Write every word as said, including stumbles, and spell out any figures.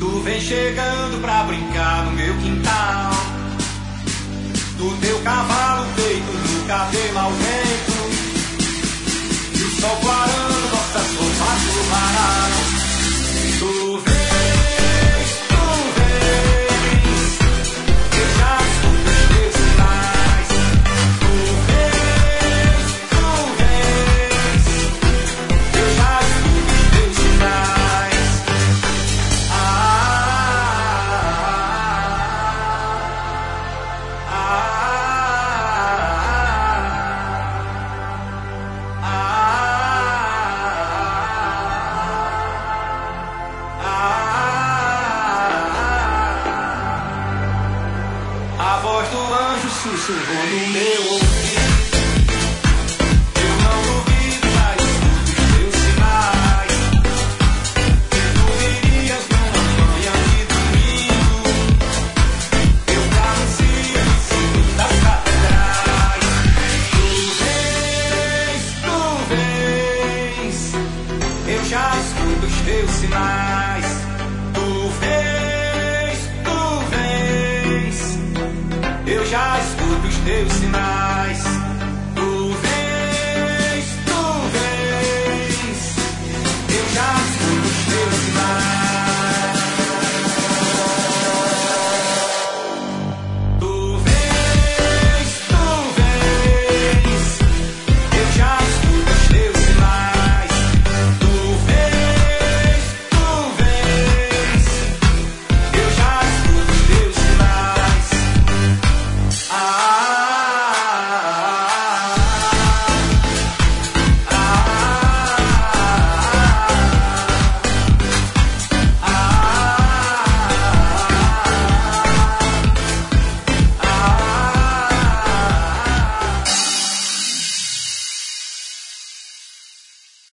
Tu vem chegando pra brincar no meu quintal. Do teu cavalo feito no cabelo ao vento, e o sol clarando nossas roupas no varal. Tu vens, tu vens, eu já escuto os teus sinais. Tu vens, tu vens, eu já escuto os teus sinais. Ah, ah, ah, ah, ah. A voz do anjo sussurrou no meu ouvido. Eu não duvido, já escuto os teus sinais. Que tu virias numa manhã de domingo. Eu caminho em cima das catedrais. Tu vens, tu vens, eu já escuto os teus sinais. Tu vens, tu vens, eu já escuto os teus sinais.